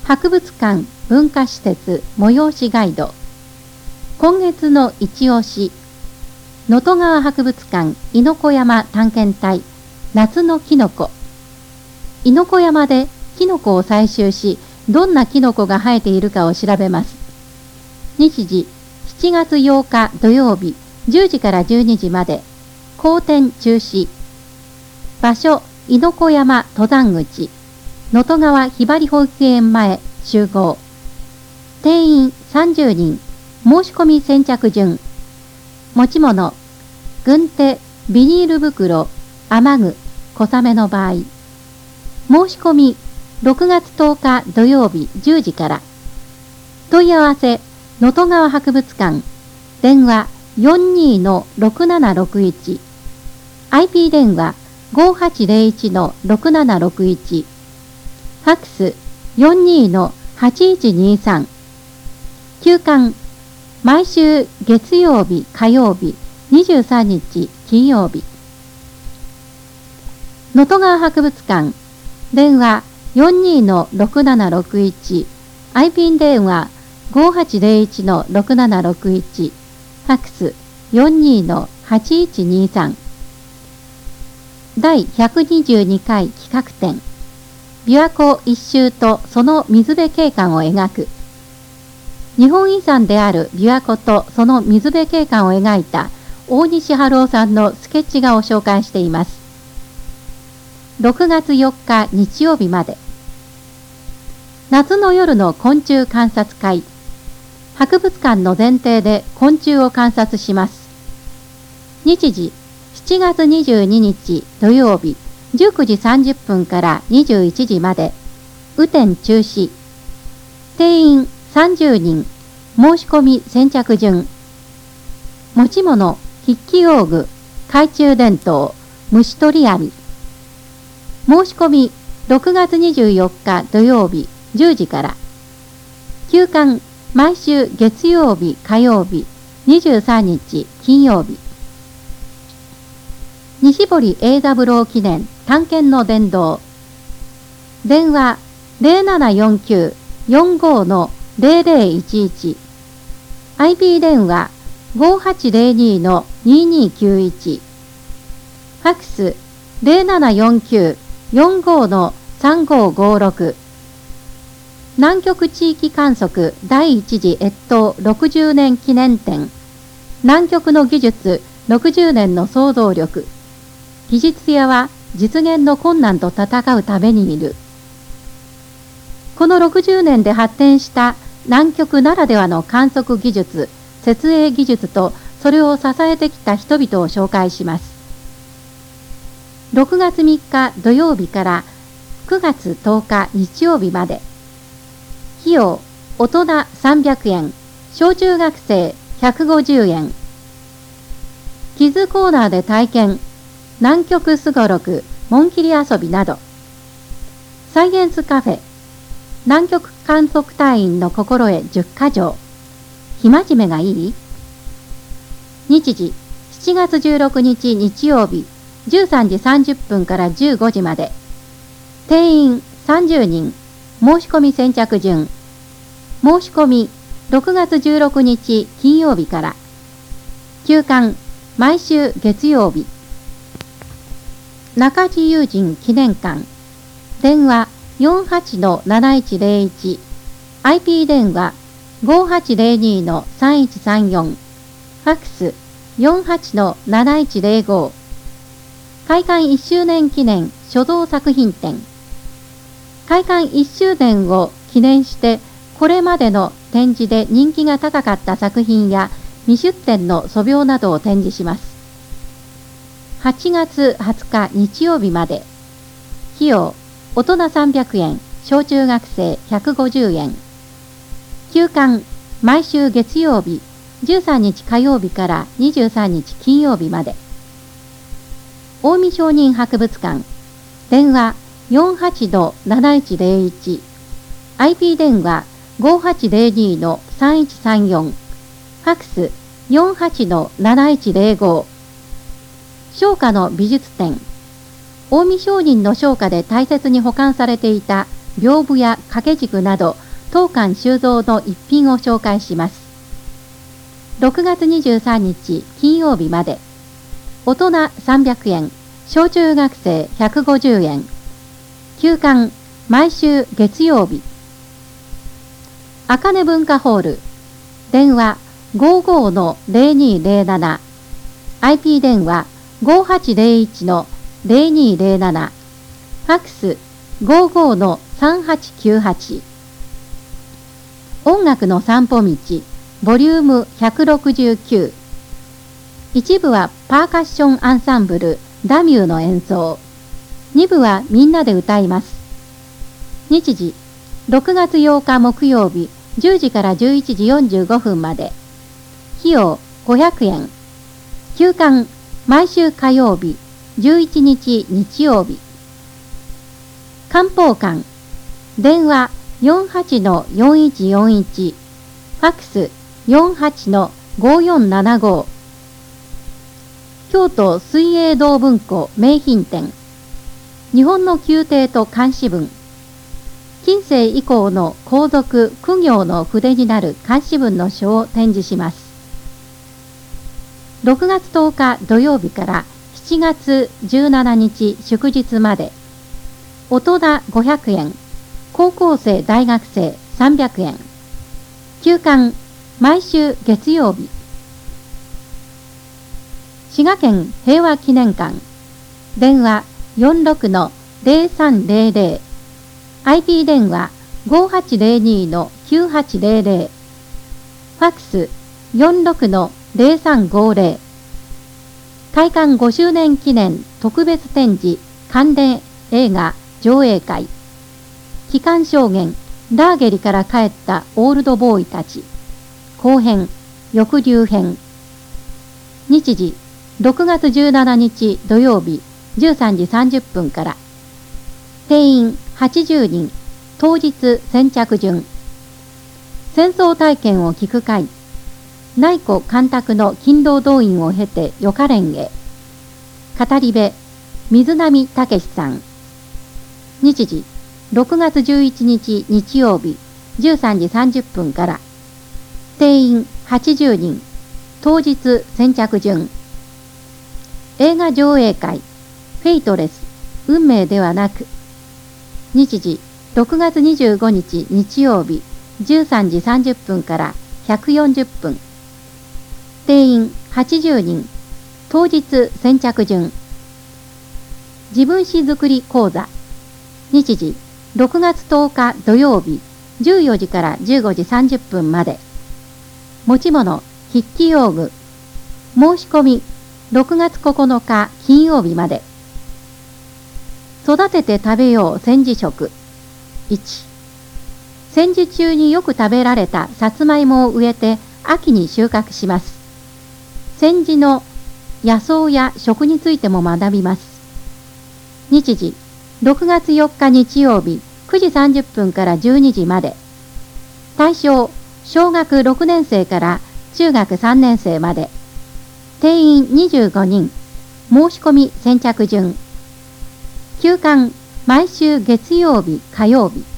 博物館文化施設催しガイド。今月の一押し、能登川博物館猪子山探検隊夏のキノコ。猪子山でキノコを採集し、どんなキノコが生えているかを調べます。日時7月8日土曜日10時から12時まで。公展中止。場所猪子山登山口。能登川ひばり保育園前集合。定員30人。申し込み先着順。持ち物軍手、ビニール袋、雨具、小雨の場合。申し込み6月10日土曜日10時から。問い合わせ能登川博物館。電話 42-6761。IP 電話 5801-6761。ファックス 42-8123。休館毎週月曜日火曜日23日金曜日。能登川博物館。電話 42-6761。IP 電話 5801-6761。ファックス 42-8123。第122回企画展。琵琶湖一周とその水辺景観を描く。日本遺産である琵琶湖とその水辺景観を描いた大西春夫さんのスケッチ画を紹介しています。6月4日日曜日まで。夏の夜の昆虫観察会。博物館の前庭で昆虫を観察します。日時7月22日土曜日19時30分から21時まで。雨天中止。定員30人。申し込み先着順。持ち物筆記用具、懐中電灯、虫取り網。申し込み6月24日土曜日10時から。休館毎週月曜日火曜日23日金曜日。西堀英三郎記念探検の殿堂。電話 0749-45-0011。IP 電話 5802-2291。ファックス 0749-45-3556。南極地域観測第一次越冬60年記念展。南極の技術60年の想像力。技術屋は実現の困難と戦うためにいる。この60年で発展した南極ならではの観測技術、設営技術とそれを支えてきた人々を紹介します。6月3日土曜日から9月10日日曜日まで。費用大人300円、小中学生150円。キズコーナーで体験、南極すごろく、紋切り遊びなど。サイエンスカフェ、南極観測隊員の心得10か条。生真面目がいい？日時7月16日日曜日13時30分から15時まで。定員30人。申し込み先着順。申し込み6月16日金曜日から。休館毎週月曜日。中地友人記念館。電話 48-7101。IP 電話 5802-3134。ファックス 48-7105。開館1周年記念所蔵作品展。開館1周年を記念してこれまでの展示で人気が高かった作品や未出展の素描などを展示します。8月20日日曜日まで。費用大人300円、小中学生150円。休館毎週月曜日13日火曜日から23日金曜日まで。近江商人博物館。電話 48-7101。IP 電話 5802-3134。ファックス 48-7105。商家の美術展。近江商人の商家で大切に保管されていた屏風や掛け軸など当館収蔵の一品を紹介します。6月23日金曜日まで。大人300円、小中学生150円。休館毎週月曜日。あかね文化ホール。電話 55-0207。IP 電話 5801-0207。ファックス 55-3898。音楽の散歩道ボリューム169。一部はパーカッションアンサンブルダミューの演奏。二部はみんなで歌います。日時6月8日木曜日10時から11時45分まで。費用500円。休館毎週火曜日11日日曜日。漢方館。電話 48-4141。ファックス 48-5475。京都水泳堂文庫名品展。日本の宮廷と漢詩文。近世以降の皇族・公業の筆になる漢詩文の書を展示します。6月10日土曜日から7月17日祝日まで。大人500円。高校生大学生300円。休館毎週月曜日。滋賀県平和記念館。電話 46-0300。IP 電話 5802-9800。ファックス 46-0350。開館5周年記念特別展示関連映画上映会。帰還証言ダーゲリから帰ったオールドボーイたち。後編翼竜編。日時6月17日土曜日13時30分から。定員80人。当日先着順。戦争体験を聞く会。内庫干拓の勤労動員を経てよかれんへ。語り部水波武さん。日時6月11日日曜日13時30分から。定員80人。当日先着順。映画上映会フェイトレス運命ではなく。日時6月25日日曜日13時30分から140分。定員80人。当日先着順。自分史作り講座。日時6月10日土曜日14時から15時30分まで。持ち物筆記用具。申し込み6月9日金曜日まで。育てて食べよう戦時食。1、戦時中によく食べられたさつまいもを植えて秋に収穫します。戦時の野草や食についても学びます。日時6月4日日曜日9時30分から12時まで。対象小学6年生から中学3年生まで。定員25人。申し込み先着順。休館毎週月曜日火曜日。